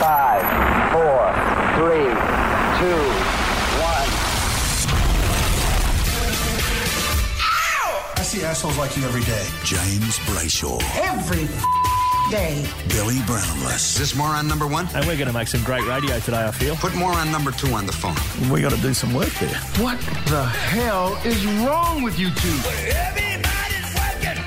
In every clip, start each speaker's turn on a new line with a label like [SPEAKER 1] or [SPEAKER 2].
[SPEAKER 1] 5, 4, 3, 2, 1.
[SPEAKER 2] I see assholes like you every day.
[SPEAKER 3] James Brayshaw.
[SPEAKER 4] Every day.
[SPEAKER 3] Billy Brownless.
[SPEAKER 5] Is this moron number one?
[SPEAKER 6] And we're going to make some great radio today, I feel.
[SPEAKER 5] Put moron number 2 on the phone.
[SPEAKER 3] We got to do some work there.
[SPEAKER 2] What the hell is wrong with you two?
[SPEAKER 7] Everybody's working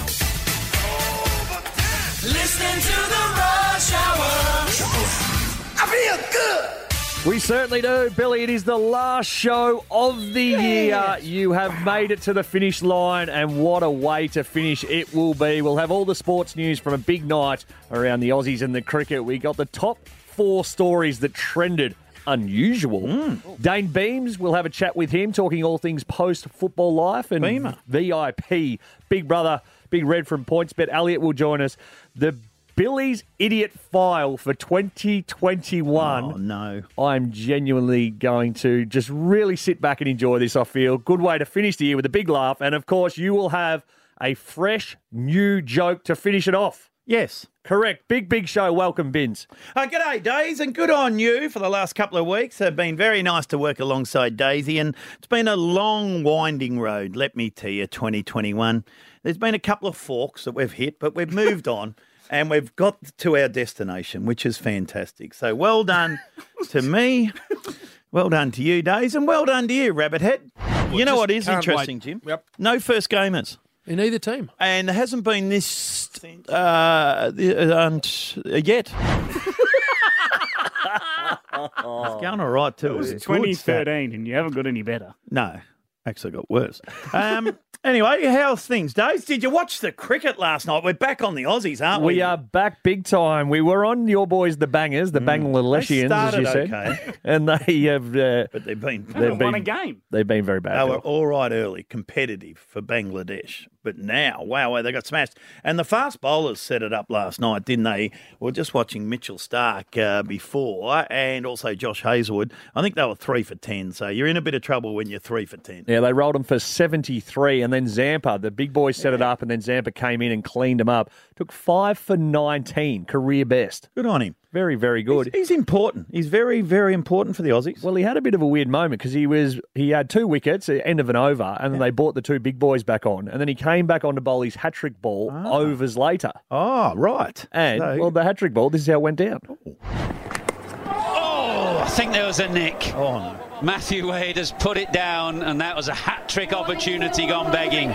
[SPEAKER 7] overtime. Listening to the Rush Hour. I feel good.
[SPEAKER 6] We certainly do, Billy. It is the last show of the year. You have made it to the finish line, and what a way to finish it will be. We'll have all the sports news from a big night around the Aussies and the cricket. We got the top 4 stories that trended unusual. Dane Beams, we'll have a chat with him, talking all things post-football life. And
[SPEAKER 8] Beamer.
[SPEAKER 6] VIP, Big Brother, Big Red from PointsBet, Elliot will join us. The Billy's Idiot File for 2021.
[SPEAKER 8] Oh, no.
[SPEAKER 6] I'm genuinely going to just really sit back and enjoy this, I feel. Good way to finish the year with a big laugh. And, of course, you will have a fresh, new joke to finish it off.
[SPEAKER 8] Yes.
[SPEAKER 6] Correct. Big show. Welcome, Bins.
[SPEAKER 8] G'day, Days, and good on you for the last couple of weeks. It's been very nice to work alongside Daisy, and it's been a long, winding road, let me tell you, 2021. There's been a couple of forks that we've hit, but we've moved on. And we've got to our destination, which is fantastic. So well done to me, well done to you, Days, and well done to you, Rabbit-Head. You know what is interesting, Jim?
[SPEAKER 9] Yep.
[SPEAKER 8] No first gamers.
[SPEAKER 9] In either team.
[SPEAKER 8] And there hasn't been this yet. It's going all right, too.
[SPEAKER 10] It was 2013 and you haven't got any better.
[SPEAKER 8] No, actually got worse. Anyway, how's things, Days? Did you watch the cricket last night? We're back on the Aussies, aren't we?
[SPEAKER 6] We are back big time. We were on your boys, the Bangers, the Bangladeshians, as you said.
[SPEAKER 8] Okay.
[SPEAKER 6] And they have...
[SPEAKER 8] but they've been...
[SPEAKER 10] They haven't won a game.
[SPEAKER 6] They've been very bad.
[SPEAKER 8] They were all right early, competitive for Bangladesh. But now, wow, they got smashed. And the fast bowlers set it up last night, didn't they? We were just watching Mitchell Stark before and also Josh Hazlewood. I think they were 3 for 10, so you're in a bit of trouble when you're 3 for 10.
[SPEAKER 6] Yeah, they rolled them for 73, and then Zampa, the big boys set it up, and then Zampa came in and cleaned them up. Took 5 for 19, career best.
[SPEAKER 8] Good on him.
[SPEAKER 6] Very, very good.
[SPEAKER 8] He's important. He's very, very important for the Aussies.
[SPEAKER 6] Well, he had a bit of a weird moment because he had 2 wickets at the end of an over, and then they brought the 2 big boys back on, and then he came back on to bowl his hat-trick ball overs later.
[SPEAKER 8] Oh, right.
[SPEAKER 6] And, well, the hat-trick ball, this is how it went down.
[SPEAKER 11] Oh, I think there was a nick.
[SPEAKER 8] Oh, no.
[SPEAKER 11] Matthew Wade has put it down, and that was a hat-trick opportunity gone begging.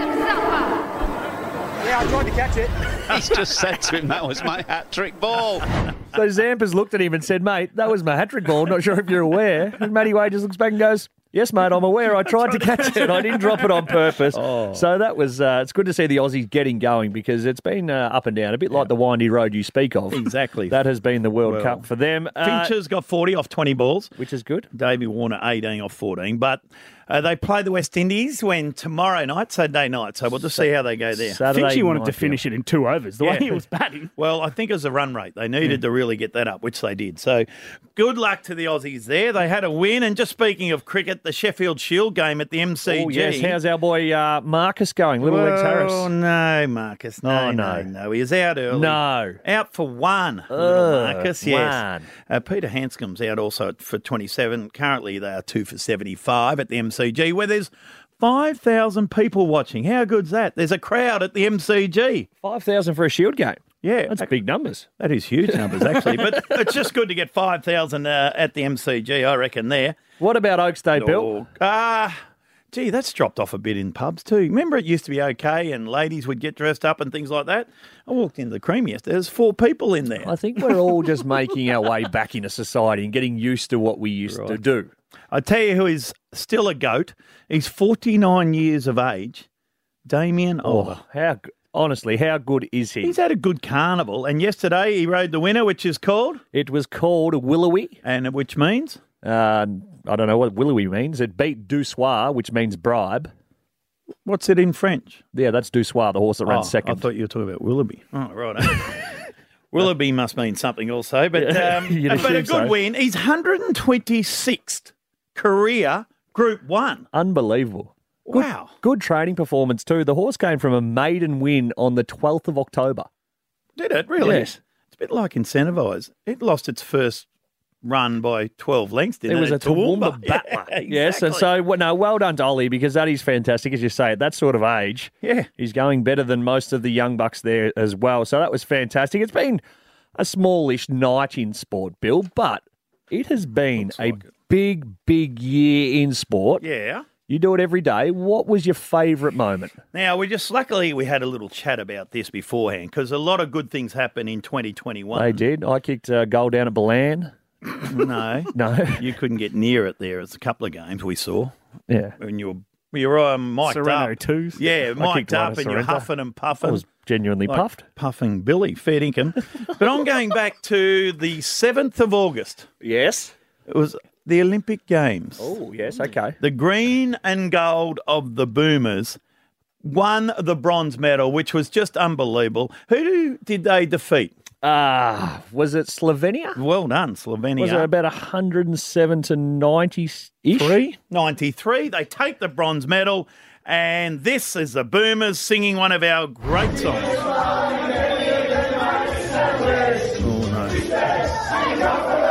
[SPEAKER 1] Yeah, I tried to catch it.
[SPEAKER 11] He's just said to him, that was my hat-trick ball.
[SPEAKER 6] So Zampa's looked at him and said, mate, that was my hat-trick ball. Not sure if you're aware. And Matty Wade just looks back and goes, yes, mate, I'm aware. I tried to catch it. I didn't drop it on purpose. So that was, it's good to see the Aussies getting going because it's been up and down, a bit like the windy road you speak of.
[SPEAKER 8] Exactly.
[SPEAKER 6] That has been the World Cup for them.
[SPEAKER 8] Fincher's got 40 off 20 balls.
[SPEAKER 6] Which is good.
[SPEAKER 8] Davey Warner 18 off 14. But they play the West Indies tomorrow night, Saturday night. So we'll just see how they go there.
[SPEAKER 10] Finchie wanted to finish it in 2 overs, the way he was batting.
[SPEAKER 8] Well, I think it was a run rate. They needed to really get that up, which they did. So good luck to the Aussies there. They had a win. And just speaking of cricket, the Sheffield Shield game at the MCG.
[SPEAKER 6] Oh, yes. How's our boy Marcus going? Little Legs Harris.
[SPEAKER 8] Oh, no, Marcus. No. He was out early.
[SPEAKER 6] No.
[SPEAKER 8] Out for 1. Little Marcus, yes.
[SPEAKER 6] 1.
[SPEAKER 8] Peter Hanscom's out also for 27. Currently, they are 2 for 75 at the MCG, where there's 5,000 people watching. How good's that? There's a crowd at the MCG.
[SPEAKER 6] 5,000 for a Shield game.
[SPEAKER 8] Yeah.
[SPEAKER 6] That's big numbers.
[SPEAKER 8] That is huge numbers, actually. But it's just good to get 5,000 at the MCG, I reckon, there.
[SPEAKER 6] What about Oakstay, Bill?
[SPEAKER 8] Gee, that's dropped off a bit in pubs too. Remember it used to be okay and ladies would get dressed up and things like that? I walked into the Cream yesterday. There's 4 people in there.
[SPEAKER 6] I think we're all just making our way back into society and getting used to what we used to do.
[SPEAKER 8] I tell you who is still a goat. He's 49 years of age. Damien Oliver.
[SPEAKER 6] Honestly, how good is he?
[SPEAKER 8] He's had a good carnival. And yesterday he rode the winner, which is called?
[SPEAKER 6] It was called Willowy.
[SPEAKER 8] And which means?
[SPEAKER 6] I don't know what Willowy means. It beat Dousoir, which means bribe.
[SPEAKER 8] What's it in French?
[SPEAKER 6] Yeah, that's Dousoir, the horse that runs second.
[SPEAKER 8] I thought you were talking about Willoughby. Oh, right. Willoughby must mean something also. But, but a good win. He's 126th career Group 1.
[SPEAKER 6] Unbelievable.
[SPEAKER 8] Wow.
[SPEAKER 6] Good training performance too. The horse came from a maiden win on the 12th of October.
[SPEAKER 8] Did it, really?
[SPEAKER 6] Yes.
[SPEAKER 8] It's a bit like Incentivize. It lost its first run by 12 lengths, didn't it?
[SPEAKER 6] It was a Toowoomba
[SPEAKER 8] Yeah,
[SPEAKER 6] battler.
[SPEAKER 8] exactly.
[SPEAKER 6] Yes, and so, well done to Ollie, because that is fantastic, as you say, at that sort of age.
[SPEAKER 8] Yeah.
[SPEAKER 6] He's going better than most of the young bucks there as well. So that was fantastic. It's been a smallish night in sport, Bill, but it has been big, big year in sport.
[SPEAKER 8] Yeah.
[SPEAKER 6] You do it every day. What was your favourite moment?
[SPEAKER 8] Now, luckily we had a little chat about this beforehand because a lot of good things happened in 2021.
[SPEAKER 6] They did. I kicked a goal down at Balan.
[SPEAKER 8] No.
[SPEAKER 6] No.
[SPEAKER 8] You couldn't get near it there. It's a couple of games we saw.
[SPEAKER 6] Yeah.
[SPEAKER 8] When you were mic'd
[SPEAKER 10] Sereno
[SPEAKER 8] up.
[SPEAKER 10] 2s.
[SPEAKER 8] Yeah, mic'd
[SPEAKER 6] kicked one
[SPEAKER 8] up
[SPEAKER 6] at
[SPEAKER 8] and you're
[SPEAKER 6] Sorrento.
[SPEAKER 8] huffing and puffing.
[SPEAKER 6] I was genuinely
[SPEAKER 8] Like
[SPEAKER 6] puffed.
[SPEAKER 8] Puffing Billy, fair income. But I'm going back to the 7th of August.
[SPEAKER 6] Yes.
[SPEAKER 8] It was the Olympic Games.
[SPEAKER 6] Oh, yes, okay.
[SPEAKER 8] The green and gold of the Boomers won the bronze medal, which was just unbelievable. Who did they defeat?
[SPEAKER 6] Was it Slovenia?
[SPEAKER 8] Well done, Slovenia.
[SPEAKER 6] Was it about 107 to 90-ish?
[SPEAKER 8] 93. They take the bronze medal, and this is the Boomers singing one of our great songs. Oh, no.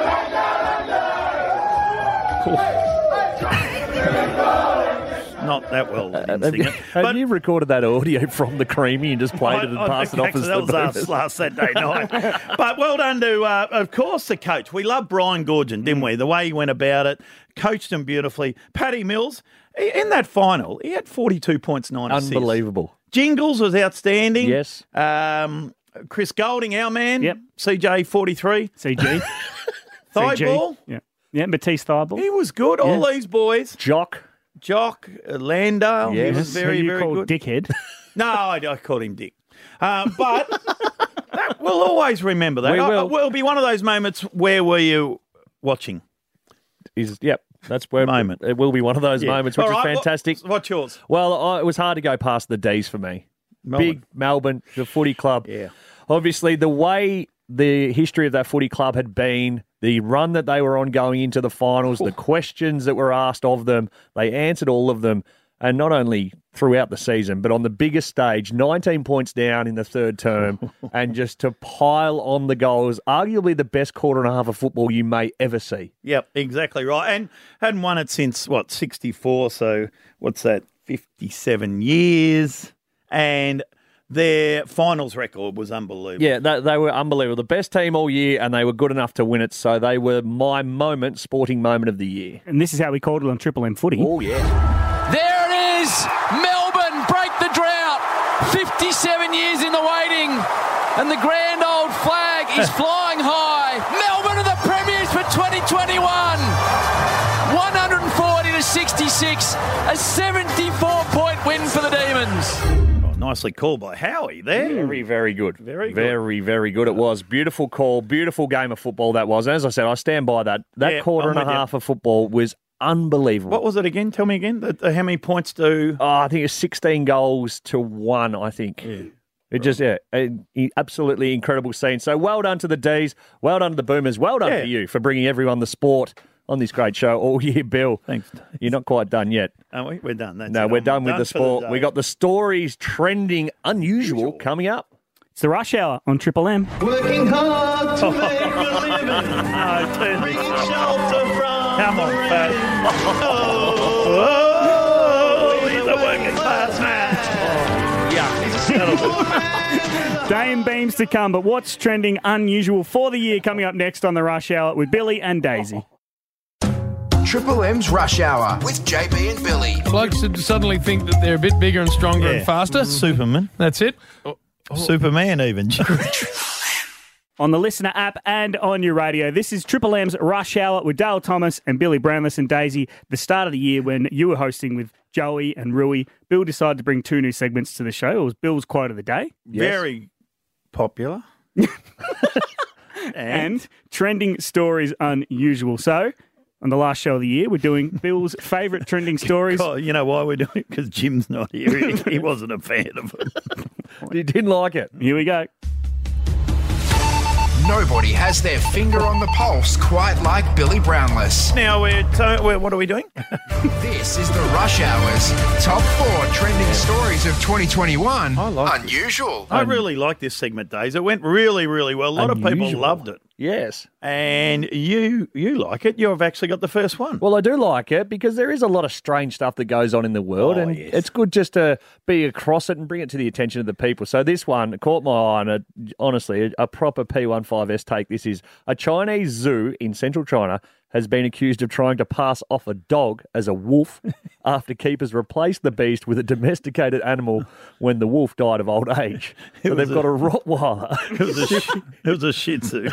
[SPEAKER 8] Not that well. They didn't sing it.
[SPEAKER 6] Have you recorded that audio from the Creamy and just played it and passed it off as
[SPEAKER 8] that
[SPEAKER 6] the
[SPEAKER 8] was
[SPEAKER 6] Boomers?
[SPEAKER 8] last Saturday night. But well done to, of course, the coach. We love Brian Goorjian, didn't we? The way he went about it, coached him beautifully. Paddy Mills, in that final, he had 42 points, 9 assists.
[SPEAKER 6] Unbelievable.
[SPEAKER 8] Jingles was outstanding.
[SPEAKER 6] Yes.
[SPEAKER 8] Chris Golding, our man.
[SPEAKER 10] Yep.
[SPEAKER 8] CJ 43.
[SPEAKER 10] CG.
[SPEAKER 8] Thighball.
[SPEAKER 10] Yeah. Yeah, Matisse Thibault.
[SPEAKER 8] He was good. All these boys.
[SPEAKER 6] Jock.
[SPEAKER 8] Landale.
[SPEAKER 6] Yes.
[SPEAKER 8] He was very,
[SPEAKER 10] Who you
[SPEAKER 8] very
[SPEAKER 10] called
[SPEAKER 8] good.
[SPEAKER 10] Dickhead.
[SPEAKER 8] No, I called him Dick. But we'll always remember that.
[SPEAKER 6] We will.
[SPEAKER 8] It will be one of those moments. Where were you watching?
[SPEAKER 6] Yep. That's where
[SPEAKER 8] Moment.
[SPEAKER 6] it will be one of those moments, which
[SPEAKER 8] All
[SPEAKER 6] is
[SPEAKER 8] right,
[SPEAKER 6] fantastic.
[SPEAKER 8] What's yours?
[SPEAKER 6] Well, it was hard to go past the D's for me. Big Melbourne, the footy club.
[SPEAKER 8] Yeah.
[SPEAKER 6] Obviously, the way the history of that footy club had been, the run that they were on going into the finals, the questions that were asked of them, they answered all of them. And not only throughout the season, but on the biggest stage, 19 points down in the third term, and just to pile on the goals, arguably the best quarter and a half of football you may ever see.
[SPEAKER 8] Yep, exactly right. And hadn't won it since, 64, so what's that, 57 years. And their finals record was unbelievable.
[SPEAKER 6] Yeah, they were unbelievable. The best team all year, and they were good enough to win it, so they were my sporting moment of the year.
[SPEAKER 10] And this is how we called it on Triple M Footy.
[SPEAKER 6] Oh, yeah.
[SPEAKER 7] There it is. Melbourne break the drought. 57 years in the waiting. And the grand old flag is flying high. Melbourne are the premiers for 2021. 140 to 66. A 74-point win for the Demons.
[SPEAKER 8] Oh, nicely called by Howie there.
[SPEAKER 6] Very, very good.
[SPEAKER 8] Very good.
[SPEAKER 6] Very, very good it was. Beautiful call, beautiful game of football that was. And as I said, I stand by that. That
[SPEAKER 8] Yeah,
[SPEAKER 6] quarter
[SPEAKER 8] I'm
[SPEAKER 6] and a
[SPEAKER 8] with you.
[SPEAKER 6] half of football was unbelievable.
[SPEAKER 8] What was it again? Tell me again. How many points do...
[SPEAKER 6] Oh, I think it's 16 goals to 1, I think. Yeah. It just, absolutely incredible scene. So well done to the D's. Well done to the Boomers. Well done to you for bringing everyone the sport on this great show all year, Bill.
[SPEAKER 8] Thanks.
[SPEAKER 6] You're not quite done yet.
[SPEAKER 8] Are we? We're done. That's
[SPEAKER 6] No,
[SPEAKER 8] it.
[SPEAKER 6] we're
[SPEAKER 8] I'm
[SPEAKER 6] done with the
[SPEAKER 8] for
[SPEAKER 6] sport.
[SPEAKER 8] day.
[SPEAKER 6] We got the stories trending unusual coming up.
[SPEAKER 10] It's the Rush Hour on Triple M.
[SPEAKER 2] Working hard to make a living.
[SPEAKER 8] No, turn this
[SPEAKER 2] Bringing
[SPEAKER 8] off.
[SPEAKER 2] shelter from
[SPEAKER 8] Come
[SPEAKER 2] the
[SPEAKER 8] on,
[SPEAKER 2] rain.
[SPEAKER 8] Pat. Oh, he's a working class man.
[SPEAKER 10] Day and beams to come, but what's trending unusual for the year coming up next on the Rush Hour with Billy and Daisy.
[SPEAKER 9] Triple M's Rush Hour with JB and Billy.
[SPEAKER 12] Blokes suddenly think that they're a bit bigger and stronger and faster.
[SPEAKER 8] Superman.
[SPEAKER 12] That's it.
[SPEAKER 8] Superman even.
[SPEAKER 10] On the Listener app and on your radio, this is Triple M's Rush Hour with Dale Thomas and Billy Brownless and Daisy. The start of the year when you were hosting with Joey and Rui, Bill decided to bring 2 new segments to the show. It was Bill's Quote of the Day.
[SPEAKER 8] Very popular.
[SPEAKER 10] and trending stories unusual. So, on the last show of the year, we're doing Bill's favourite trending stories.
[SPEAKER 8] Oh, you know why we're doing it? Because Jim's not here. He wasn't a fan of it.
[SPEAKER 6] You didn't like it.
[SPEAKER 10] Here we go.
[SPEAKER 9] nobody has their finger on the pulse quite like Billy Brownless.
[SPEAKER 8] Now, what are we doing?
[SPEAKER 9] This is the Rush Hour's top 4 trending stories of 2021. Unusual.
[SPEAKER 8] I really like this segment, Days. It went really, really well. A lot of people loved it.
[SPEAKER 6] Yes.
[SPEAKER 8] And you like it. You've actually got the first one.
[SPEAKER 6] Well, I do like it because there is a lot of strange stuff that goes on in the world, and it's good just to be across it and bring it to the attention of the people. So this one caught my eye, and honestly, a proper P15S take. This is a Chinese zoo in central China has been accused of trying to pass off a dog as a wolf after keepers replaced the beast with a domesticated animal when the wolf died of old age. So they've got a Rottweiler.
[SPEAKER 8] It was a Shih Tzu.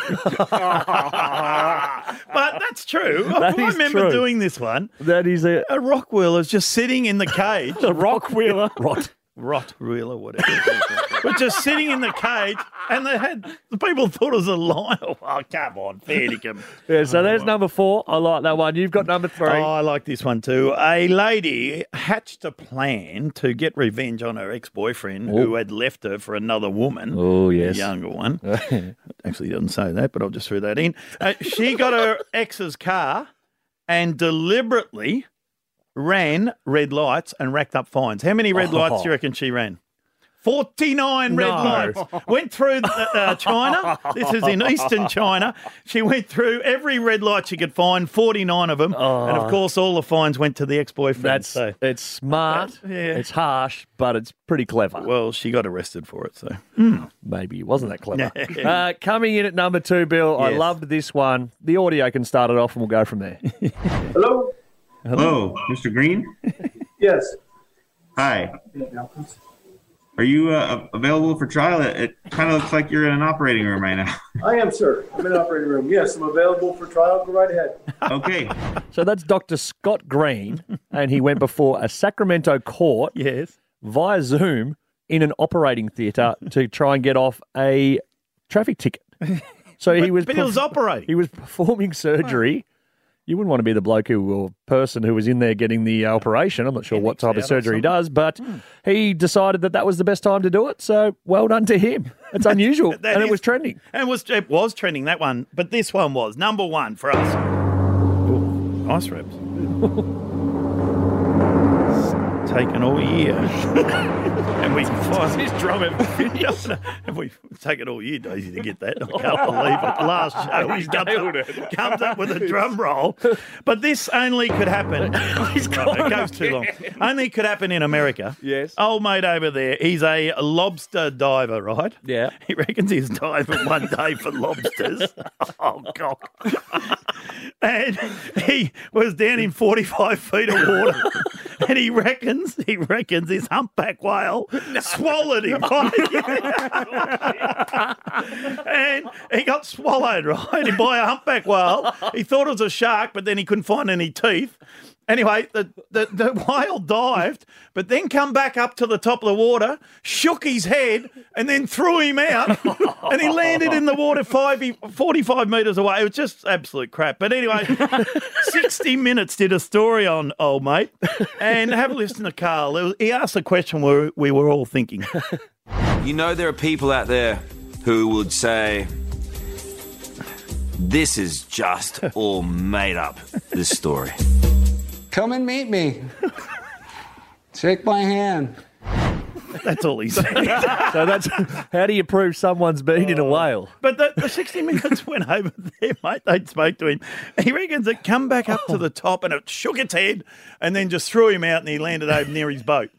[SPEAKER 8] But that's true.
[SPEAKER 6] That
[SPEAKER 8] I
[SPEAKER 6] is
[SPEAKER 8] remember
[SPEAKER 6] true.
[SPEAKER 8] doing this one.
[SPEAKER 6] That is a
[SPEAKER 8] Rottweiler's just sitting in the cage.
[SPEAKER 10] A Rottweiler.
[SPEAKER 8] Rottweiler, whatever. But just sitting in the cage, and the people thought it was a lion. Oh, come on, fair dinkum.
[SPEAKER 6] Yeah, so there's number 4. I like that one. You've got number 3.
[SPEAKER 8] Oh, I like this one too. A lady hatched a plan to get revenge on her ex-boyfriend who had left her for another woman.
[SPEAKER 6] Oh, yes.
[SPEAKER 8] A younger one. Actually, doesn't say that, but I'll just throw that in. She got her ex's car and deliberately ran red lights and racked up fines. How many red lights do you reckon she ran? 49 red lights. Went through China. This is in eastern China. She went through every red light she could find, 49 of them. And, of course, all the fines went to the ex-boyfriend.
[SPEAKER 6] It's smart. It's harsh, but it's pretty clever.
[SPEAKER 8] Well, she got arrested for it, so.
[SPEAKER 6] Maybe it wasn't that clever. Coming in at number 2, Bill, I loved this one. The audio can start it off and we'll go from there.
[SPEAKER 13] Hello?
[SPEAKER 14] Hello, Mr. Green?
[SPEAKER 13] Yes.
[SPEAKER 14] Hi. Are you available for trial? It kind of looks like you're in an operating room right now.
[SPEAKER 13] I am, sir. I'm in the operating room. Yes, I'm available for trial. Go right ahead.
[SPEAKER 14] Okay.
[SPEAKER 6] So that's Dr. Scott Green, and he went before a Sacramento court via Zoom in an operating theatre to try and get off a traffic ticket. So he was
[SPEAKER 8] operating.
[SPEAKER 6] He was performing surgery. You wouldn't want to be the bloke or person who was in there getting the operation. I'm not sure what type of surgery he does, but he decided that was the best time to do it. So well done to him. It's unusual, and it was trending.
[SPEAKER 8] And it was trending, that one. But this one was number 1 for us. Ooh, nice reps. Taken all year. And we finally
[SPEAKER 6] his drum ever finished.
[SPEAKER 8] And we've taken all year, Daisy, to get that. I can't believe it. Last show, he comes up with a drum roll. But this only could happen. It goes too long. Only could happen in America.
[SPEAKER 6] Yes.
[SPEAKER 8] Old mate over there, he's a lobster diver, right?
[SPEAKER 6] Yeah.
[SPEAKER 8] He reckons he's diving one day for lobsters. Oh, God. And he was down in 45 feet of water. And he reckons this humpback whale swallowed him. And he got swallowed, right, by a humpback whale. He thought it was a shark, but then he couldn't find any teeth. Anyway, the whale dived, but then come back up to the top of the water, shook his head, and then threw him out, and he landed in the water 45 metres away. It was just absolute crap. But anyway, 60 Minutes did a story on old mate, and have a listen to Carl. He asked a question we were all thinking.
[SPEAKER 15] You know, there are people out there who would say, this is just all made up, this story.
[SPEAKER 16] Come and meet me. Shake my hand.
[SPEAKER 8] That's all he said.
[SPEAKER 6] So that's how do you prove someone's been in a whale?
[SPEAKER 8] But the 60 Minutes went over there, mate. They spoke to him. He reckons it come back up to the top and it shook its head and then just threw him out and he landed over near his boat.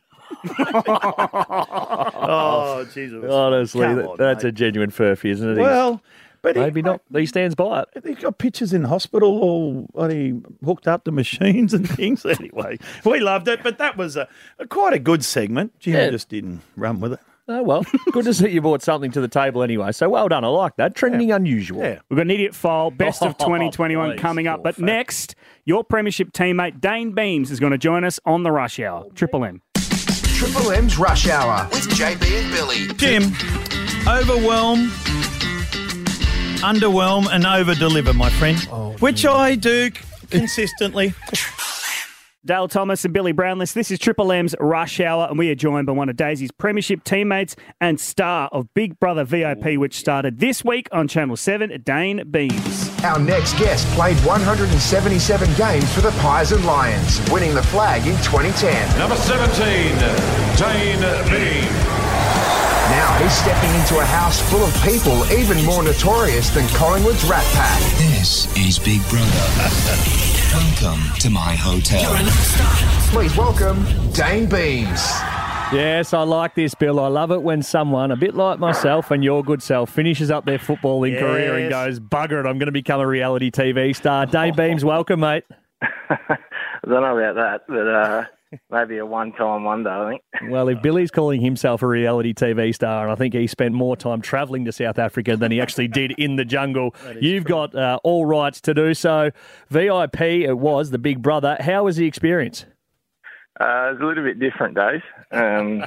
[SPEAKER 8] Oh, Jesus.
[SPEAKER 6] Honestly, that's a genuine furphy, isn't it?
[SPEAKER 8] Well, but
[SPEAKER 6] maybe not. He stands by it.
[SPEAKER 8] He's got pictures in hospital all hooked up to machines and things. Anyway, we loved it, but that was quite a good segment. Jim just didn't run with it.
[SPEAKER 6] Oh, well, good to see you brought something to the table anyway. So well done. I like that. Trending unusual.
[SPEAKER 8] Yeah.
[SPEAKER 10] We've got an idiot file, best of 2021 coming up. But next, your premiership teammate Dane Beams is going to join us on the Rush Hour. Triple M.
[SPEAKER 9] Triple M's Rush Hour with JB and Billy.
[SPEAKER 8] Jim, overwhelm, underwhelm and over-deliver, my friend, which I do consistently.
[SPEAKER 10] Dale Thomas and Billy Brownless. This is Triple M's Rush Hour, and we are joined by one of Daisy's premiership teammates and star of Big Brother VIP, which started this week on Channel 7, Dane Beams.
[SPEAKER 9] Our next guest played 177 games for the Pies and Lions, winning the flag in 2010.
[SPEAKER 17] Number 17, Dane Beams.
[SPEAKER 9] Now he's stepping into a house full of people even more notorious than Collingwood's Rat Pack.
[SPEAKER 3] This is Big Brother. Welcome to my hotel.
[SPEAKER 9] Please welcome Dane Beams.
[SPEAKER 6] Yes, I like this, Bill. I love it when someone, a bit like myself and your good self, finishes up their footballing career and goes, bugger it, I'm going to become a reality TV star. Dane Beams, welcome, mate.
[SPEAKER 18] I don't know about that, but maybe a one-time wonder, I think.
[SPEAKER 6] Well, if Billy's calling himself a reality TV star, and I think he spent more time travelling to South Africa than he actually did in the jungle, you've got all rights to do so. VIP, it was, the Big Brother. How was the experience?
[SPEAKER 18] It was a little bit different, Dave. Yeah,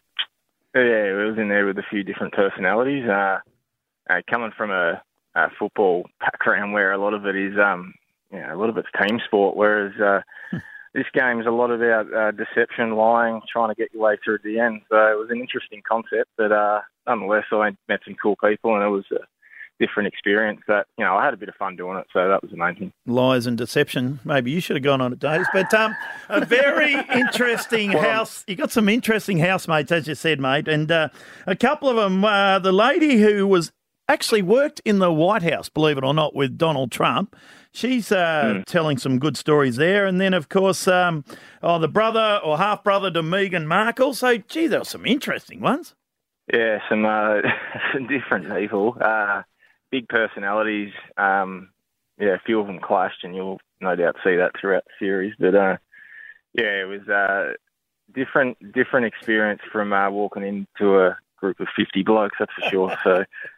[SPEAKER 18] we was in there with a few different personalities. Coming from a football background where a lot of it is, a lot of it's team sport, whereas this game is a lot about deception, lying, trying to get your way through to the end. So it was an interesting concept, but nonetheless, I met some cool people, and it was a different experience that, I had a bit of fun doing it, so that was amazing.
[SPEAKER 8] Lies and deception. Maybe you should have gone on it, Dave. But a very interesting house. You got some interesting housemates, as you said, mate, and a couple of them. The lady who was actually worked in the White House, believe it or not, with Donald Trump. She's telling some good stories there. And then, of course, the brother or half-brother to Meghan Markle. So, gee, there were some interesting ones.
[SPEAKER 18] Yeah, some different people. Big personalities. A few of them clashed, and you'll no doubt see that throughout the series. But, it was a different experience from walking into a group of 50 blokes, that's for sure. So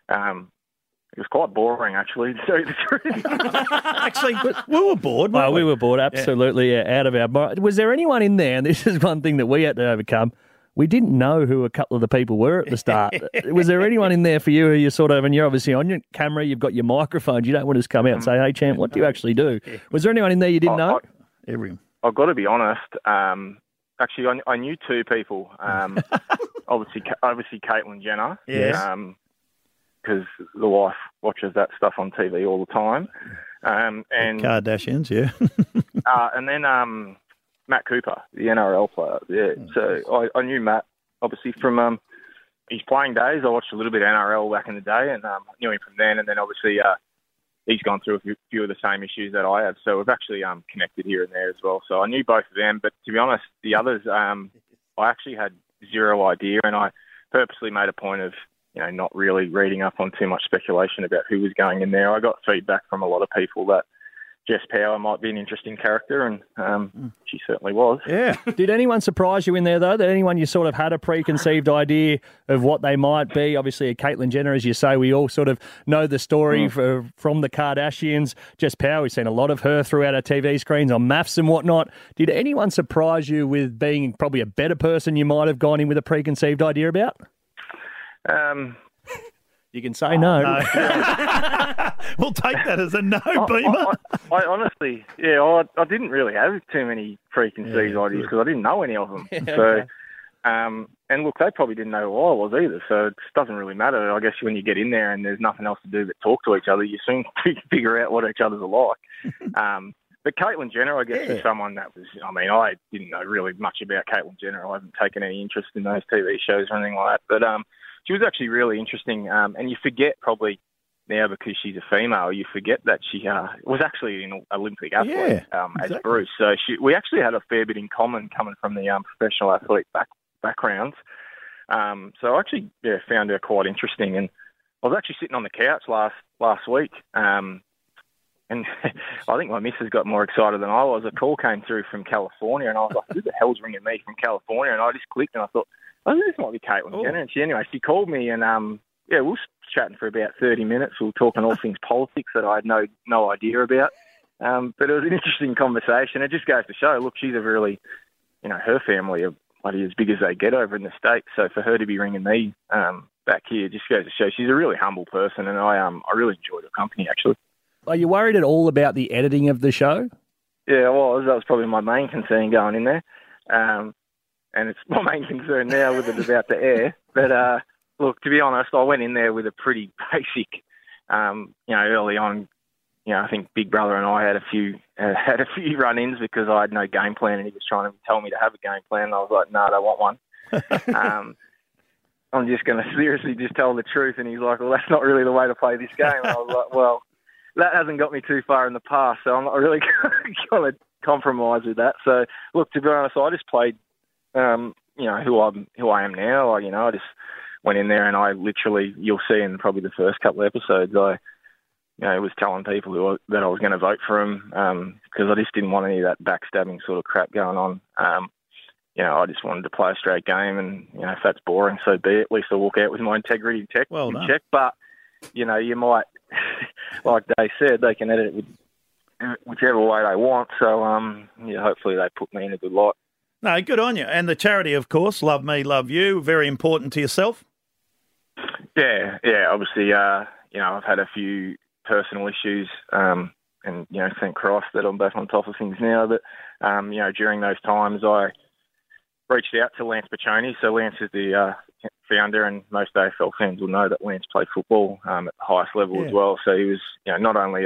[SPEAKER 18] it was quite boring, actually, to tell you the truth.
[SPEAKER 8] Actually, we were bored, weren't
[SPEAKER 6] we were bored, absolutely, out of our mind. Was there anyone in there, and this is one thing that we had to overcome, we didn't know who a couple of the people were at the start. Was there anyone in there for you who you sort of, and you're obviously on your camera, you've got your microphones, you don't want to just come out and say, hey, champ, what do you actually do? Was there anyone in there you didn't know?
[SPEAKER 8] Everyone.
[SPEAKER 18] I've got to be honest. Actually, I knew two people. Obviously, Caitlyn Jenner.
[SPEAKER 8] Yes.
[SPEAKER 18] Because the wife watches that stuff on TV all the time. And
[SPEAKER 8] Kardashians, yeah.
[SPEAKER 18] And then Matt Cooper, the NRL player. Yeah. So I knew Matt, obviously, from his playing days. I watched a little bit of NRL back in the day, and knew him from then. And then, obviously, he's gone through a few of the same issues that I have. So we've actually connected here and there as well. So I knew both of them. But to be honest, the others, I actually had zero idea, and I purposely made a point of, not really reading up on too much speculation about who was going in there. I got feedback from a lot of people that Jess Power might be an interesting character, and she certainly was.
[SPEAKER 8] Yeah.
[SPEAKER 6] Did anyone surprise you in there, though? Did anyone you sort of had a preconceived idea of what they might be? Obviously, a Caitlyn Jenner, as you say, we all sort of know the story from the Kardashians. Jess Power, we've seen a lot of her throughout our TV screens on MAFS and whatnot. Did anyone surprise you with being probably a better person you might have gone in with a preconceived idea about? You can say no.
[SPEAKER 8] We'll take that as a no, Beamer.
[SPEAKER 18] I honestly, I didn't really have too many preconceived ideas because I didn't know any of them. And look, they probably didn't know who I was either, so it doesn't really matter. I guess when you get in there and there's nothing else to do but talk to each other, you soon figure out what each other's are like. But Caitlyn Jenner, I guess, is someone that was, I didn't know really much about Caitlyn Jenner. I haven't taken any interest in those TV shows or anything like that. But she was actually really interesting. And you forget probably now because she's a female, you forget that she was actually an Olympic athlete as Bruce. So we actually had a fair bit in common coming from the professional athlete backgrounds. So I actually found her quite interesting. And I was actually sitting on the couch last week. And I think my missus got more excited than I was. A call came through from California, and I was like, who the hell's ringing me from California? And I just clicked, and I thought, this might be Caitlyn Jenner. And she called me, and we were chatting for about 30 minutes. We were talking all things politics that I had no idea about. But it was an interesting conversation. It just goes to show, look, she's a really, her family are bloody as big as they get over in the States. So for her to be ringing me back here just goes to show she's a really humble person, and I really enjoyed her company, actually.
[SPEAKER 6] Are you worried at all about the editing of the show?
[SPEAKER 18] Yeah, well, that was probably my main concern going in there. And it's my main concern now with it about to air. But, look, to be honest, I went in there with a pretty basic, early on, I think Big Brother and I had a few run-ins because I had no game plan and he was trying to tell me to have a game plan. And I was like, no, I don't want one. I'm just going to seriously just tell the truth. And he's like, well, that's not really the way to play this game. And I was like, well, that hasn't got me too far in the past, so I'm not really going to compromise with that. So, look, to be honest, I just played, who I am now. I just went in there and I literally, you'll see in probably the first couple of episodes, I was telling people that I was going to vote for him because I just didn't want any of that backstabbing sort of crap going on. I just wanted to play a straight game, and if that's boring, so be it. At least I'll walk out with my integrity in check. But you might, like Dave said, they can edit it whichever way they want. So hopefully they put me in a good light.
[SPEAKER 8] No, good on you. And the charity, of course, Love Me, Love You, very important to yourself.
[SPEAKER 18] Yeah. Obviously, I've had a few personal issues, and thank Christ that I'm back on top of things now. But during those times, I reached out to Lance Piccioni. So Lance is the founder, and most AFL fans will know that Lance played football at the highest level as well. So he was, not only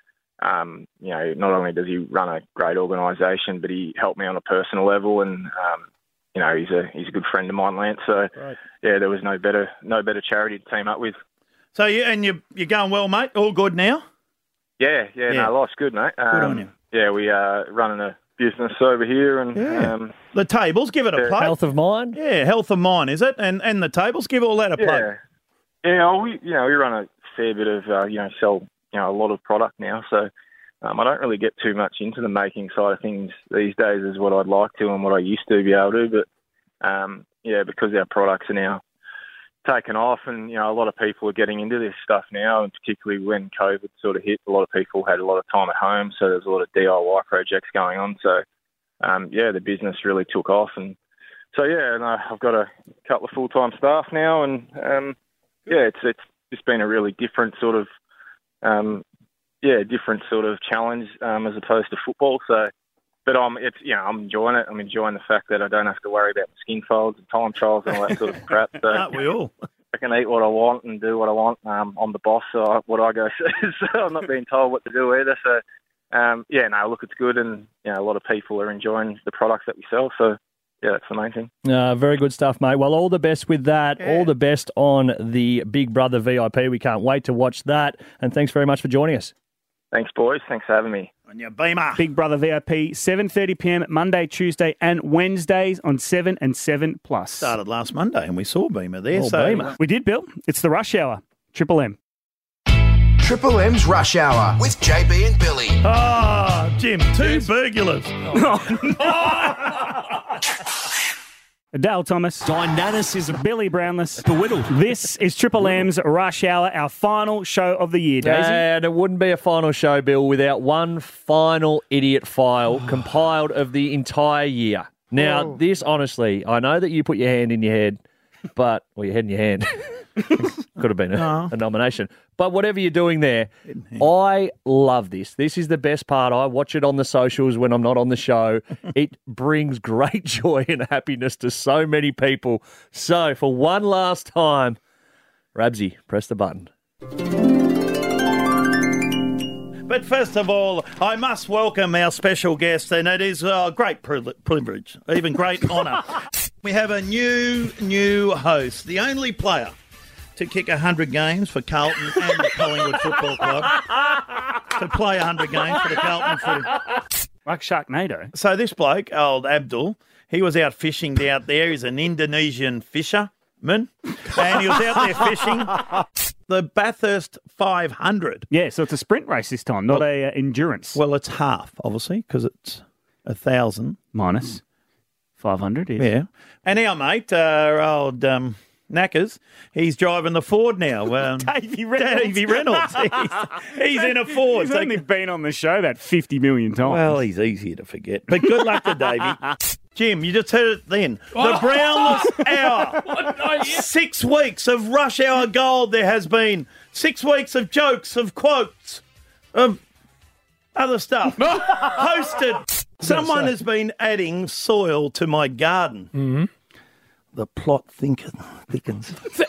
[SPEAKER 18] does he run a great organisation, but he helped me on a personal level, and he's a good friend of mine, Lance. So there was no better charity to team up with. So you're going well, mate. All good now. Yeah. No, life's good, mate. Good on you. Yeah, we are running a business over here, and the tables, give it a plug.
[SPEAKER 6] Health of Mind.
[SPEAKER 8] Yeah, Health of Mind, is it? And the tables, give all that a plug.
[SPEAKER 18] Yeah. We run a fair bit of sell a lot of product now, so I don't really get too much into the making side of things these days as what I'd like to and what I used to be able to. But because our products are now taken off, and a lot of people are getting into this stuff now, and particularly when COVID sort of hit, a lot of people had a lot of time at home, so there's a lot of DIY projects going on. So the business really took off, and so and I've got a couple of full-time staff now, and it's just been a really different sort of challenge as opposed to football. So, but I'm enjoying it. I'm enjoying the fact that I don't have to worry about the skin folds and time trials and all that sort of crap. So
[SPEAKER 8] aren't we all?
[SPEAKER 18] I can eat what I want and do what I want. I'm the boss, so what I go says. So I'm not being told what to do either. So, look, it's good, and a lot of people are enjoying the products that we sell. So, that's the main thing.
[SPEAKER 6] Very good stuff, mate. Well, all the best with that. Yeah. All the best on the Big Brother VIP. We can't wait to watch that. And thanks very much for joining us.
[SPEAKER 18] Thanks, boys. Thanks for having me.
[SPEAKER 8] On your Beamer.
[SPEAKER 10] Big Brother VIP, 7:30pm, Monday, Tuesday and Wednesdays on 7 and 7+.
[SPEAKER 8] Started last Monday and we saw Beamer there.
[SPEAKER 10] Beamer. We did, Bill. It's the Rush Hour. Triple M.
[SPEAKER 9] Triple M's Rush Hour with JB and Billy.
[SPEAKER 8] Jim, two burglars.
[SPEAKER 10] Dale Thomas.
[SPEAKER 12] Dynamicism.
[SPEAKER 10] Billy Brownless.
[SPEAKER 12] Bewhiddled.
[SPEAKER 10] This is Triple M's Rush Hour, our final show of the year, Daisy.
[SPEAKER 6] And it wouldn't be a final show, Bill, without one final idiot file compiled of the entire year. Now, this, honestly, I know that you put your hand in your head, or your head in your hand. Could have been a nomination. But whatever you're doing there, I love this. This is the best part. I watch it on the socials when I'm not on the show. It brings great joy and happiness to so many people. So for one last time, Rabsy, press the button.
[SPEAKER 8] But first of all, I must welcome our special guest, and it is a great privilege, even great honour. We have a new host, the only player to kick 100 games for Carlton and the Collingwood Football Club. To play 100 games for the Carlton Football.
[SPEAKER 10] Like Sharknado.
[SPEAKER 8] So this bloke, old Abdul, he was out fishing out there. He's an Indonesian fisherman. And he was out there fishing the Bathurst 500.
[SPEAKER 10] Yeah, so it's a sprint race this time, not a endurance.
[SPEAKER 8] Well, it's half, obviously, because it's 1,000.
[SPEAKER 10] Minus 500 is.
[SPEAKER 8] Yeah. And our mate, our old... Knackers, he's driving the Ford now.
[SPEAKER 10] Davey Reynolds.
[SPEAKER 8] He's in a Ford.
[SPEAKER 10] He's only been on the show about 50 million times.
[SPEAKER 8] Well, he's easier to forget. But good luck to Davey. Jim, you just heard it then. The Brownless Hour. 6 weeks of Rush Hour gold there has been. 6 weeks of jokes, of quotes, of Other stuff. Posted. Someone has been adding soil to my garden.
[SPEAKER 12] Mm-hmm.
[SPEAKER 8] The plot thickens.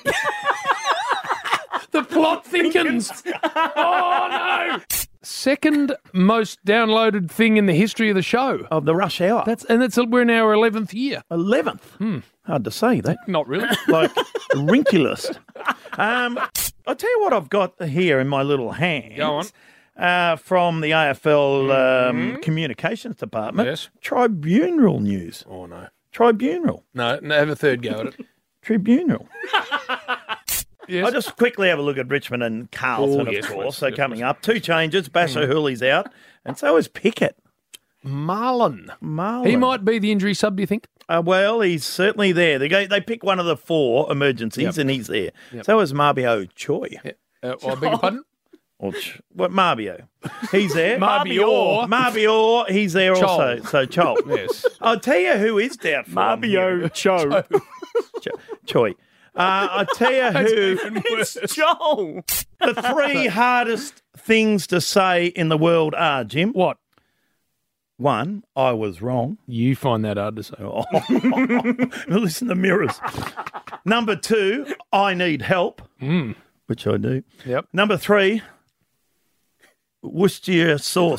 [SPEAKER 12] The plot thickens. Oh, no. Second most downloaded thing in the history of the show.
[SPEAKER 8] Of the Rush Hour.
[SPEAKER 12] We're in our 11th year.
[SPEAKER 8] 11th? Hard to say that.
[SPEAKER 12] Not really.
[SPEAKER 8] Like Rinky list. I'll tell you what I've got here in my little hands.
[SPEAKER 12] Go on.
[SPEAKER 8] From the AFL Communications Department.
[SPEAKER 12] Yes.
[SPEAKER 8] Tribunal news.
[SPEAKER 12] Oh, no.
[SPEAKER 8] Tribunal.
[SPEAKER 12] No, have a third go at it.
[SPEAKER 8] Tribunal.
[SPEAKER 12] Yes.
[SPEAKER 8] I'll just quickly have a look at Richmond and Carlton,
[SPEAKER 12] yes,
[SPEAKER 8] of course.
[SPEAKER 12] please.
[SPEAKER 8] So coming up, 2 changes. Basso Hooley's out, and so is Pickett.
[SPEAKER 12] Marlon. He might be the injury sub, do you think?
[SPEAKER 8] Well, he's certainly there. They pick one of the 4 emergencies, and he's there.
[SPEAKER 12] Yep.
[SPEAKER 8] So is Marbio Choi.
[SPEAKER 12] I beg your pardon?
[SPEAKER 8] What, Marbio? He's there.
[SPEAKER 12] Marbio,
[SPEAKER 8] he's there
[SPEAKER 12] Chol.
[SPEAKER 8] also. So Chol.
[SPEAKER 12] Yes.
[SPEAKER 8] I'll tell you who is doubtful.
[SPEAKER 10] Marbio Cho.
[SPEAKER 8] Choi. I'll tell you who.
[SPEAKER 10] It's Joel.
[SPEAKER 8] The 3 hardest things to say in the world are, Jim.
[SPEAKER 12] What?
[SPEAKER 8] 1, I was wrong.
[SPEAKER 12] You find that hard to say.
[SPEAKER 8] Listen to mirrors. Number 2, I need help, which I do.
[SPEAKER 12] Yep.
[SPEAKER 8] Number 3, Worcestershire sauce.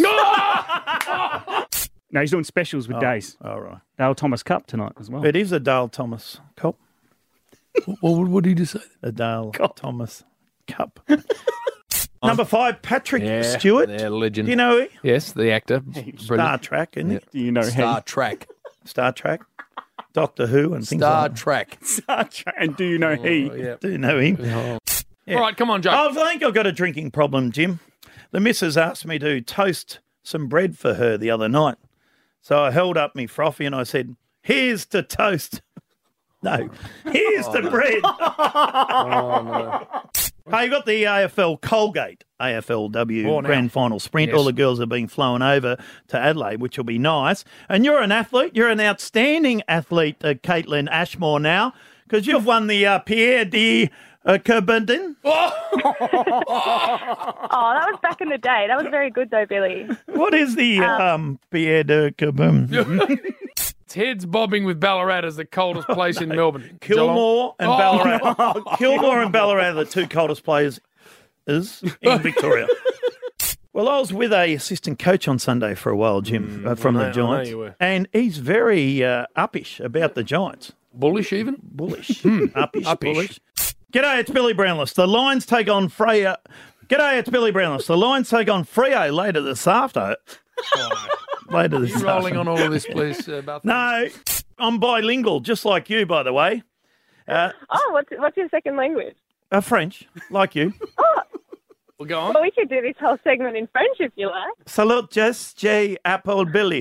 [SPEAKER 10] No, he's doing specials with Days.
[SPEAKER 8] All right.
[SPEAKER 10] Dale Thomas Cup tonight as well.
[SPEAKER 8] It is a Dale Thomas Cup.
[SPEAKER 12] What did you just say?
[SPEAKER 8] A Dale Thomas Cup. Number 5, Patrick Stewart.
[SPEAKER 12] Yeah, legend.
[SPEAKER 8] Do you know him?
[SPEAKER 12] Yes, the actor.
[SPEAKER 8] Star Trek, isn't he?
[SPEAKER 10] Do you know
[SPEAKER 12] Star Trek.
[SPEAKER 8] Star Trek. Doctor Who and things
[SPEAKER 12] Star
[SPEAKER 8] like that.
[SPEAKER 12] Trek.
[SPEAKER 10] Star Trek. And do you know he?
[SPEAKER 8] Do you know him?
[SPEAKER 12] Yeah. All right, come on, Joe.
[SPEAKER 8] I think I've got a drinking problem, Jim. The missus asked me to toast some bread for her the other night. So I held up me frothy and I said, here's to toast. No, here's the bread. Hey, you got the AFL Colgate, AFLW Grand Final Sprint.
[SPEAKER 12] Yes.
[SPEAKER 8] All the girls are being flown over to Adelaide, which will be nice. And you're an athlete. You're an outstanding athlete, Caitlin Ashmore now, because you've won the Pierre de Coubertin.
[SPEAKER 19] Oh, that was back in the day. That was very good, though, Billy.
[SPEAKER 8] What is the Pierre de Coubertin?
[SPEAKER 12] It's heads bobbing with Ballarat as the coldest place in Melbourne.
[SPEAKER 8] Kilmore and Ballarat. Kilmore and Ballarat are the 2 coldest players in Victoria. Well, I was with a assistant coach on Sunday for a while, Jim, from the Giants.
[SPEAKER 12] I know you were.
[SPEAKER 8] And he's very uppish about the Giants.
[SPEAKER 12] Bullish even?
[SPEAKER 8] Bullish. Uppish. Bullish. G'day, it's Billy Brownless. The Lions take on Freo. G'day, it's Billy Brownless. The Lions take on Freo later this afternoon. Later this
[SPEAKER 12] You rolling on all of this, please, Beth?
[SPEAKER 8] No, I'm bilingual, just like you, by the way.
[SPEAKER 19] What's your second language?
[SPEAKER 8] French, like you.
[SPEAKER 12] Well, go on.
[SPEAKER 19] Well, we could do this whole segment in French if you like.
[SPEAKER 8] Salut, Jess, J, Apple, Billy.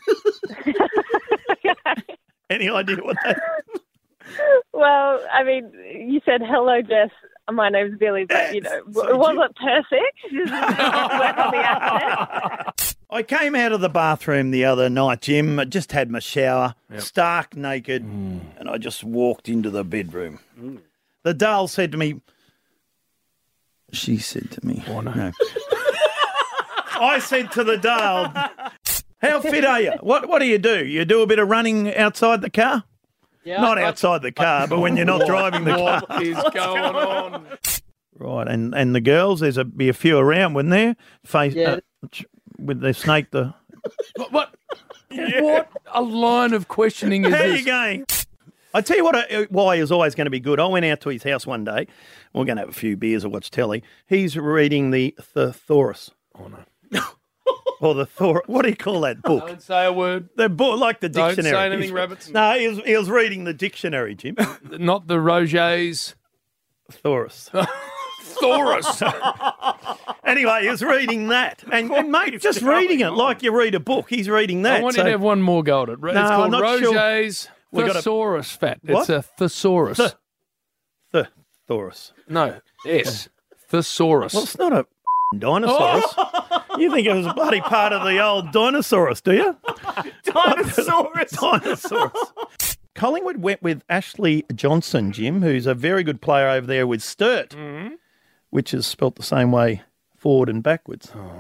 [SPEAKER 8] Any idea what that is?
[SPEAKER 19] Well, I mean, you said, hello, Jess. My name's Billy, but, it wasn't perfect. Just work on the accent.
[SPEAKER 8] I came out of the bathroom the other night, Jim. I just had my shower, stark naked, and I just walked into the bedroom. The Dale said to me, she said to me, no. I said to the Dale, how fit are you? What do? You do a bit of running outside the car?
[SPEAKER 12] Yeah,
[SPEAKER 8] not outside the car, but when you're not driving the car.
[SPEAKER 12] What is going on?
[SPEAKER 8] Right, and the girls, be a few around, wouldn't there? With the snake,
[SPEAKER 12] What a line of questioning is
[SPEAKER 8] How
[SPEAKER 12] this?
[SPEAKER 8] are you going? I tell you why he was always going to be good. I went out to his house one day. We're going to have a few beers or watch telly. He's reading the Thesaurus.
[SPEAKER 12] Oh, no.
[SPEAKER 8] Or the what do you call that book?
[SPEAKER 12] Don't say a word.
[SPEAKER 8] The book, like the dictionary.
[SPEAKER 12] Don't say anything, rabbits.
[SPEAKER 8] No, he was reading the dictionary, Jim.
[SPEAKER 12] Not the Roget's.
[SPEAKER 8] Thesaurus.
[SPEAKER 12] Thesaurus.
[SPEAKER 8] Anyway, he was reading that. And mate, just reading it like you read a book. He's reading that.
[SPEAKER 12] I want you to have one more go at it. It's called Roget's Thesaurus Fat.
[SPEAKER 8] What?
[SPEAKER 12] It's a thesaurus.
[SPEAKER 8] Thesaurus.
[SPEAKER 12] No, S. Thesaurus.
[SPEAKER 8] Well, it's not a dinosaurus. You think it was a bloody part of the old dinosaurus, do you? Dinosaurus. Collingwood went with Ashley Johnson, Jim, who's a very good player over there with Sturt, which is spelt the same way forward and backwards.
[SPEAKER 12] Oh, no.
[SPEAKER 8] It's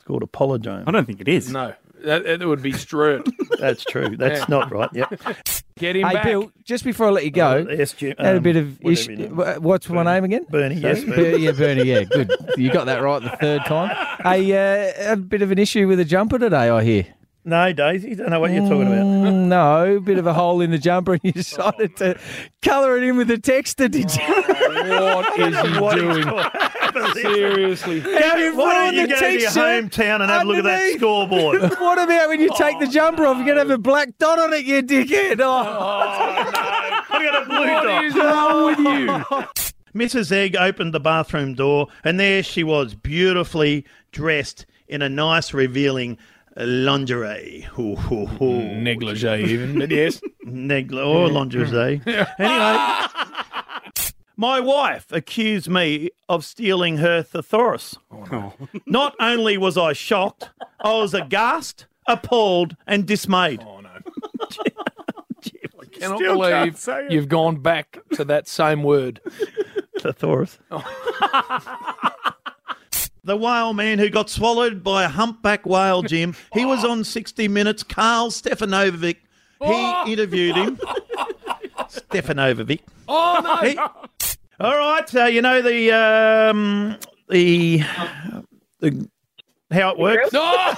[SPEAKER 8] called a polydrome.
[SPEAKER 10] I don't think it is.
[SPEAKER 12] No, that would be Sturt.
[SPEAKER 8] That's true. That's not right. Yep.
[SPEAKER 12] Get him
[SPEAKER 20] Hey,
[SPEAKER 12] back.
[SPEAKER 20] Bill, just before I let you go,
[SPEAKER 8] Yes, Jim.
[SPEAKER 20] had a bit of
[SPEAKER 8] whatever you do.
[SPEAKER 20] what's my name again?
[SPEAKER 8] Bernie, yes.
[SPEAKER 20] Yeah, Bernie, yeah, good. You got that right the third time. Hey, a bit of an issue with the jumper today, I hear.
[SPEAKER 8] No, Daisy, don't know what you're talking about.
[SPEAKER 20] No, bit of a hole in the jumper, and you decided to colour it in with a texter, did you?
[SPEAKER 12] What is he doing? Seriously.
[SPEAKER 20] You've
[SPEAKER 8] Why don't
[SPEAKER 20] ruined
[SPEAKER 8] you
[SPEAKER 20] the
[SPEAKER 8] go to your
[SPEAKER 20] T-shirt
[SPEAKER 8] hometown and have a look at that
[SPEAKER 20] underneath.
[SPEAKER 8] scoreboard?
[SPEAKER 20] What about when you take the jumper off? You're going to have a black dot on it, you dickhead. Oh.
[SPEAKER 8] I got a blue
[SPEAKER 12] What
[SPEAKER 8] dot.
[SPEAKER 12] is wrong with you?
[SPEAKER 8] Mrs. Egg opened the bathroom door, and there she was, beautifully dressed in a nice, revealing lingerie.
[SPEAKER 12] Negligee even, but yes.
[SPEAKER 8] Or lingerie. Anyway, my wife accused me of stealing her thesaurus. Not only was I shocked, I was aghast, appalled, and dismayed.
[SPEAKER 12] Oh, no. I cannot believe you've gone back to that same word.
[SPEAKER 8] Thesaurus. The whale man who got swallowed by a humpback whale, Jim, he was on 60 Minutes. Carl Stefanovic, he interviewed him. Stefanovic.
[SPEAKER 12] Oh, no.
[SPEAKER 8] All right, you know the how it works.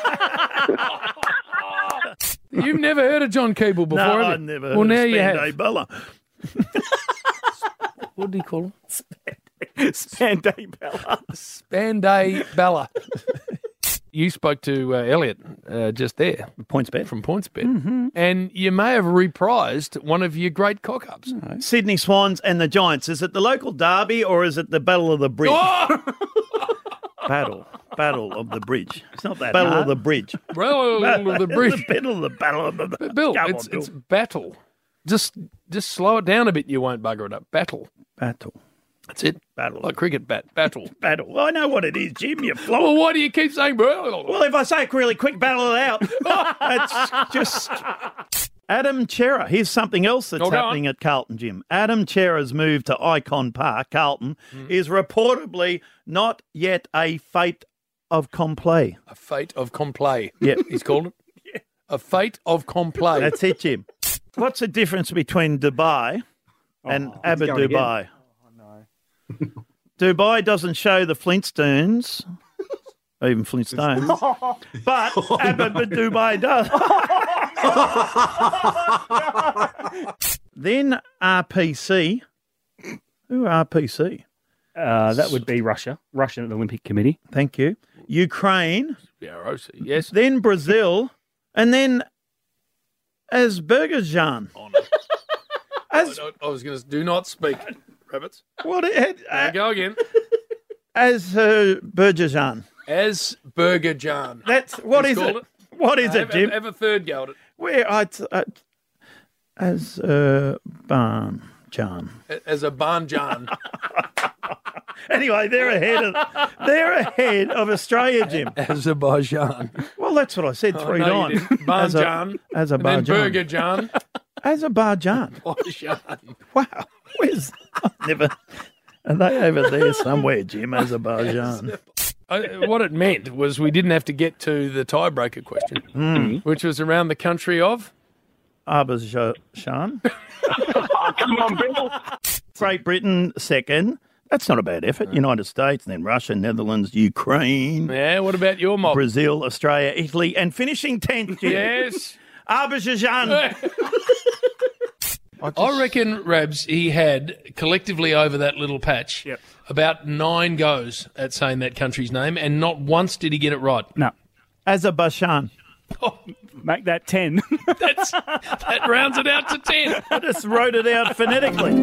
[SPEAKER 12] You've never heard of John Keeble before,
[SPEAKER 8] No,
[SPEAKER 12] have you?
[SPEAKER 8] I've never heard
[SPEAKER 12] Well,
[SPEAKER 8] of
[SPEAKER 12] now you
[SPEAKER 8] Spando
[SPEAKER 12] have.
[SPEAKER 8] Bella.
[SPEAKER 12] What do you call him?
[SPEAKER 10] Spanday Bella.
[SPEAKER 12] Spanday Bella. You spoke to Elliot just there.
[SPEAKER 8] PointsBet.
[SPEAKER 12] From PointsBet. And you may have reprised one of your great cock-ups.
[SPEAKER 8] Sydney Swans and the Giants. Is it the local derby or is it the Battle of the Bridge? Battle of the Bridge. It's not that Battle of the Bridge.
[SPEAKER 12] Battle of the Bridge.
[SPEAKER 8] Battle of the
[SPEAKER 12] Bill,
[SPEAKER 8] Come
[SPEAKER 12] it's
[SPEAKER 8] on, Bill.
[SPEAKER 12] it's battle. Just slow it down a bit. You won't bugger it up. Battle. That's it.
[SPEAKER 8] Battle.
[SPEAKER 12] Like cricket bat. Battle.
[SPEAKER 8] Battle. Well, I know what it is, Jim. You flop.
[SPEAKER 12] Well, why do you keep saying
[SPEAKER 8] Well, if I say it really quick, battle it out. It's just Adam Chera. Here's something else that's happening at Carlton, Jim. Adam Chera's move to Icon Park, Carlton, is reportedly not yet a fait of complay.
[SPEAKER 12] A fait of complay.
[SPEAKER 8] Yeah.
[SPEAKER 12] He's called it? Yeah. A fait of complay.
[SPEAKER 8] That's it, Jim. What's the difference between Dubai and Abu Dubai? Dubai doesn't show the Flintstones, even Flintstones, but Abu Dubai does. Then RPC. Who are RPC?
[SPEAKER 10] That would be Russia. Russian Olympic Committee.
[SPEAKER 8] Thank you. Ukraine.
[SPEAKER 12] ROC, yes.
[SPEAKER 8] Then Brazil. And then Azerbaijan.
[SPEAKER 12] Oh, no. I was going to do not speak, rabbits.
[SPEAKER 8] What?
[SPEAKER 12] Go again.
[SPEAKER 8] Azerbaijan.
[SPEAKER 12] Azerbaijan.
[SPEAKER 8] That's what
[SPEAKER 12] He's
[SPEAKER 8] is
[SPEAKER 12] called
[SPEAKER 8] it? What is it, Jim?
[SPEAKER 12] Have a third go at it.
[SPEAKER 8] Where Azerbaijan.
[SPEAKER 12] Azerbaijan.
[SPEAKER 8] Anyway, they're ahead of Australia, Jim.
[SPEAKER 12] Azerbaijan.
[SPEAKER 8] Well, that's what I said
[SPEAKER 12] Oh,
[SPEAKER 8] three
[SPEAKER 12] no, you
[SPEAKER 8] times.
[SPEAKER 12] didn't. Banjan.
[SPEAKER 8] Azerbaijan.
[SPEAKER 12] And then Burgerjan.
[SPEAKER 8] Azerbaijan.
[SPEAKER 12] Azerbaijan.
[SPEAKER 8] Wow. Where's never? Are they over there somewhere, Jim? Azerbaijan.
[SPEAKER 12] What it meant was we didn't have to get to the tiebreaker question, which was around the country of
[SPEAKER 8] Azerbaijan.
[SPEAKER 18] Come on, Bill.
[SPEAKER 8] Great Britain second. That's not a bad effort. United States, then Russia, Netherlands, Ukraine.
[SPEAKER 12] Yeah, what about your mob?
[SPEAKER 8] Brazil, Australia, Italy, and finishing 10th, Jim.
[SPEAKER 12] Yes.
[SPEAKER 8] Azerbaijan.
[SPEAKER 12] I reckon, Rabs, he had collectively over that little patch about 9 goes at saying that country's name, and not once did he get it right.
[SPEAKER 10] No.
[SPEAKER 8] Azerbaijan.
[SPEAKER 12] Oh,
[SPEAKER 10] make that 10.
[SPEAKER 12] That rounds it out to 10.
[SPEAKER 8] I just wrote it out phonetically.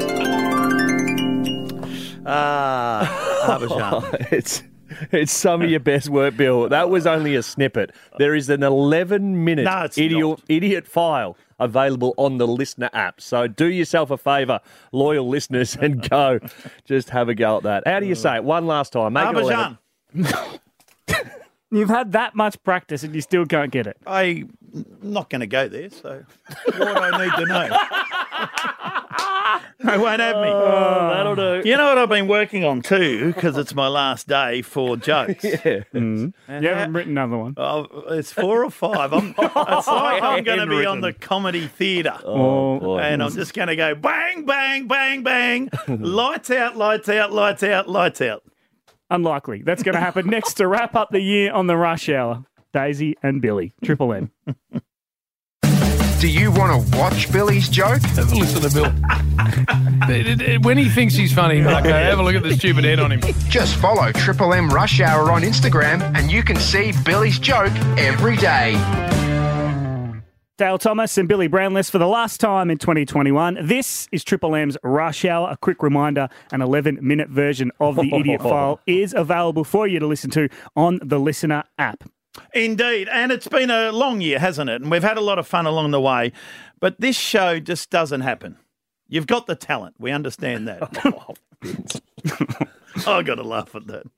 [SPEAKER 8] Azerbaijan.
[SPEAKER 6] It's some of your best work, Bill. That was only a snippet. There is an 11-minute idiot file available on the Listener app. So do yourself a favour, loyal listeners, and go. Just have a go at that. How do you say it? One last time. Make it 11.
[SPEAKER 10] You've had that much practice and you still can't get it.
[SPEAKER 8] I'm not going to go there, so what do I need to know? They won't have me.
[SPEAKER 6] That'll do.
[SPEAKER 8] You know what I've been working on too, because it's my last day for jokes.
[SPEAKER 6] Yeah.
[SPEAKER 10] You haven't written another one.
[SPEAKER 8] Oh, it's 4 or 5. It's like I'm going to be on the comedy theatre. And I'm just going to go bang, bang, bang, bang. Lights out, lights out, lights out, lights out.
[SPEAKER 10] Unlikely. That's going to happen next to wrap up the year on the Rush Hour. Daisy and Billy. Triple M.
[SPEAKER 9] Do you want to watch Billy's joke?
[SPEAKER 12] Have a listen to Bill. When he thinks he's funny, Marco, have a look at the stupid head on him.
[SPEAKER 9] Just follow Triple M Rush Hour on Instagram and you can see Billy's joke every day.
[SPEAKER 10] Dale Thomas and Billy Brownless for the last time in 2021. This is Triple M's Rush Hour. A quick reminder, an 11-minute version of the Idiot File is available for you to listen to on the Listener app.
[SPEAKER 8] Indeed, and it's been a long year, hasn't it? And we've had a lot of fun along the way, but this show just doesn't happen. You've got the talent. We understand that. I got to laugh at that.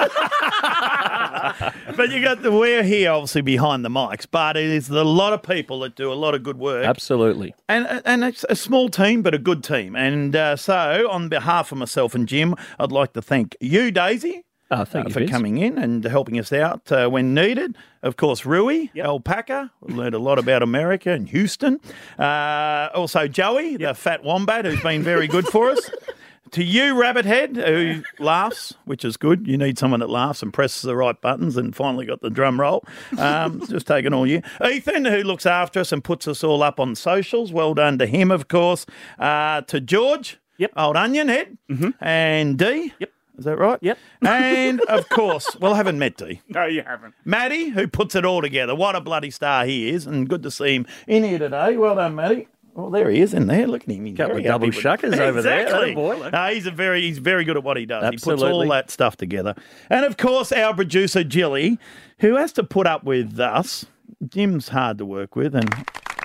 [SPEAKER 8] But we're here obviously behind the mics, but it is a lot of people that do a lot of good work.
[SPEAKER 6] Absolutely.
[SPEAKER 8] And it's a small team, but a good team. And so on behalf of myself and Jim, I'd like to thank you, Daisy.
[SPEAKER 6] Thank you
[SPEAKER 8] for coming in and helping us out when needed. Of course, Rui, Alpaca. We learned a lot about America and Houston. Also, Joey, the fat wombat, who's been very good for us. To you, Rabbithead, who laughs, which is good. You need someone that laughs and presses the right buttons and finally got the drum roll. Just taking all you. Ethan, who looks after us and puts us all up on socials. Well done to him, of course. To George, old onion head, and Dee. Is that right?
[SPEAKER 10] Yep.
[SPEAKER 8] And, of course, well, I haven't met Dee.
[SPEAKER 10] No, you haven't.
[SPEAKER 8] Matty, who puts it all together. What a bloody star he is, and good to see him in here today. Well done, Matty. Oh, there he is in there. Look at him. He's
[SPEAKER 6] couple of double shuckers over there.
[SPEAKER 8] Exactly.
[SPEAKER 6] Oh, boy.
[SPEAKER 8] He's very good at what he does.
[SPEAKER 6] Absolutely.
[SPEAKER 8] He puts all that stuff together. And, of course, our producer, Jilly, who has to put up with us. Jim's hard to work with, and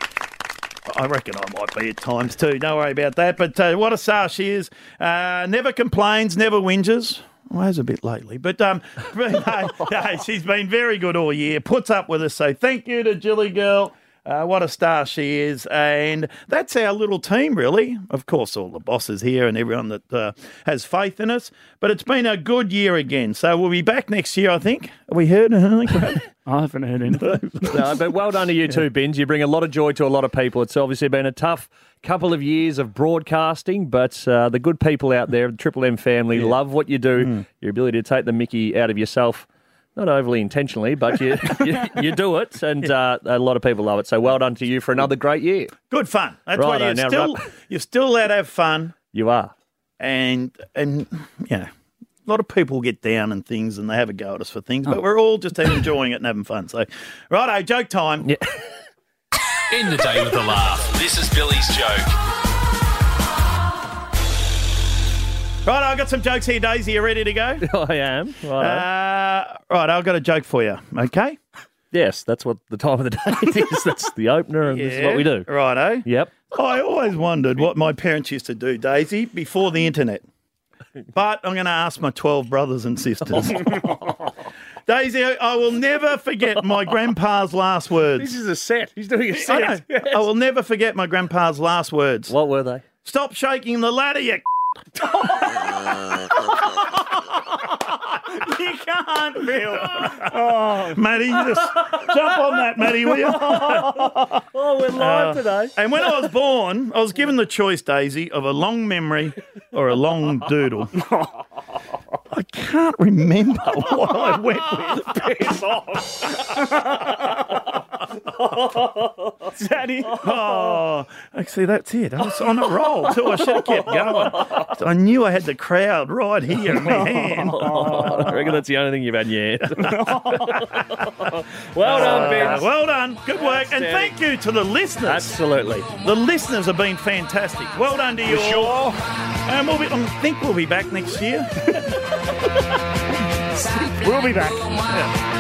[SPEAKER 8] I reckon I might be at times too. Don't worry about that. But what a star she is. Never complains, never whinges. Well, has a bit lately. But no, she's been very good all year. Puts up with us. So thank you to Jilly Girl. What a star she is. And that's our little team, really. Of course, all the bosses here and everyone that has faith in us. But it's been a good year again. So we'll be back next year, I think. Have we heard anything?
[SPEAKER 10] I haven't heard anything.
[SPEAKER 6] No, but well done to you too, Binge. You bring a lot of joy to a lot of people. It's obviously been a tough couple of years of broadcasting, but the good people out there, the Triple M family, love what you do. Your ability to take the mickey out of yourself. Not overly intentionally, but you do it, and a lot of people love it. So well done to you for another great year.
[SPEAKER 8] Good fun. That's why you're still allowed to have fun.
[SPEAKER 6] You are.
[SPEAKER 8] And a lot of people get down and things, and they have a go at us for things, but we're all just enjoying it and having fun. So, righto, joke time.
[SPEAKER 6] Yeah.
[SPEAKER 21] In the day with a laugh, this is Billy's joke.
[SPEAKER 8] Right, I've got some jokes here, Daisy. You ready to go?
[SPEAKER 6] I am.
[SPEAKER 8] Right, I've got a joke for you, okay?
[SPEAKER 6] Yes, that's what the time of the day is. That's the opener, and this is what we do.
[SPEAKER 8] Righto.
[SPEAKER 6] Yep.
[SPEAKER 8] I always wondered what my parents used to do, Daisy, before the internet. But I'm going to ask my 12 brothers and sisters. Daisy, I will never forget my grandpa's last words.
[SPEAKER 6] This is a set. He's doing a set.
[SPEAKER 8] Yes. I will never forget my grandpa's last words.
[SPEAKER 6] What were they?
[SPEAKER 8] Stop shaking the ladder, you You can't, Bill. Oh, Matty, just jump on that, Matty, will you?
[SPEAKER 6] Oh, we're live today.
[SPEAKER 8] And when I was born, I was given the choice, Daisy, of a long memory or a long doodle. I can't remember what I went with. Piss off. Daddy. Oh, actually, that's it. I was on a roll, too. I should have kept going. I knew I had the crowd right here in my hand.
[SPEAKER 6] I reckon that's the only thing you've had in your hand. Well done, Ben.
[SPEAKER 8] Well done. Good work. And thank you to the listeners.
[SPEAKER 6] Absolutely.
[SPEAKER 8] The listeners have been fantastic. Well done to you all. And I think we'll be back next year.
[SPEAKER 10] We'll be back.
[SPEAKER 8] Yeah.